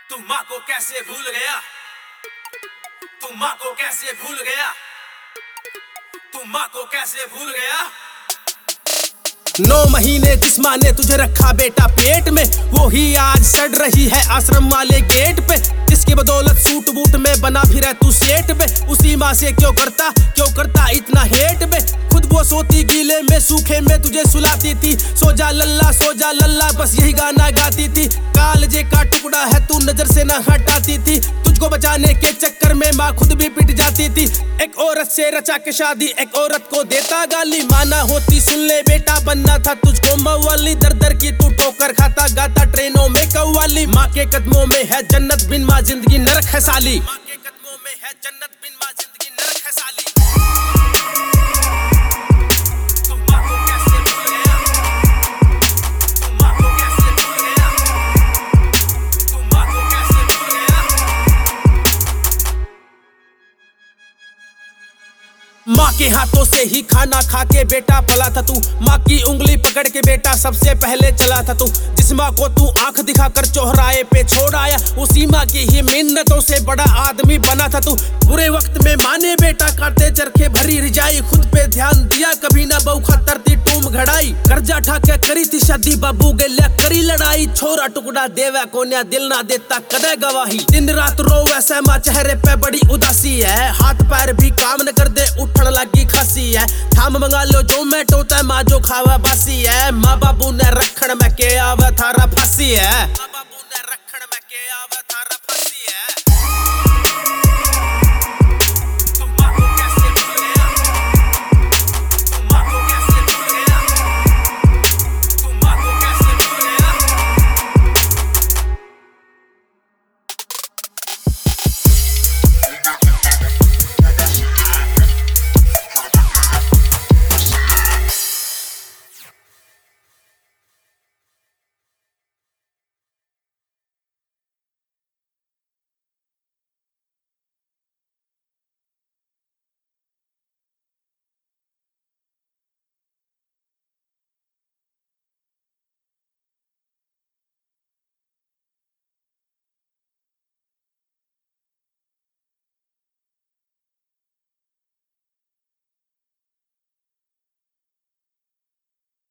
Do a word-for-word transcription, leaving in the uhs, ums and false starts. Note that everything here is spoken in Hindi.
तू माँ को कैसे भूल गया, तू माँ को कैसे भूल गया, तू माँ को कैसे भूल गया। नौ महीने जिस माँ ने तुझे रखा बेटा पेट में, वो ही आज सड़ रही है आश्रम वाले गेट पे। जिसकी बदौलत सूट बूट में बना फिर तू सेठ पे, उसी माँ से क्यों करता क्यों करता इतना हेट बे। खुद वो सोती गीले में सूखे में तुझे सुलाती थी, सो जा लल्ला सो जा लल्ला बस यही गाना गाती थी। कालजे का टुकड़ा है तू नजर से ना हटाती थी, तुझको बचाने के चक्कर में माँ खुद भी पिट जाती थी। एक औरत से रचा के शादी एक औरत को देता गाली, माना होती सुन ले बेटा बनना था तुझको मवाली। दर दर की तू ठोकर खाता गाता ट्रेनों में कव्वाली, माँ के कदमों में है जन्नत बिन माँ जिंदगी नरक है साली। माँ के कदमों में है जन्नत बिन माँ जिंदगी नरक है साली। माँ के हाथों से ही खाना खा के बेटा पला था तू, माँ की उंगली पकड़ के बेटा सबसे पहले चला था तू। जिस माँ को तू आंख दिखाकर चौराहे पे छोड़ आया, उसी माँ की ही मिन्नतों से बड़ा आदमी बना था तू। बुरे वक्त में माँ ने बेटा काटे चरखे भरी रिजाई, खुद पे ध्यान दिया कभी ना बहू खातर थी टूम घड़ाई। कर्जा ठाके करी थी शादी बाबू गैल्या करी लड़ाई, छोरा टुकड़ा देवा कोन्या दिल ना देता कदे गवाही। दिन रात रोवे से माँ चेहरे पे बड़ी उदासी है, हाथ पैर भी काम न कर दे उठन लगी खासी है। थाम मंगा लो जोमेटो ते माँ जो खावा बासी है, माँ बाबू ने रखण में के आवे थारा फांसी है। माँ बाबू ने रखण में के आवे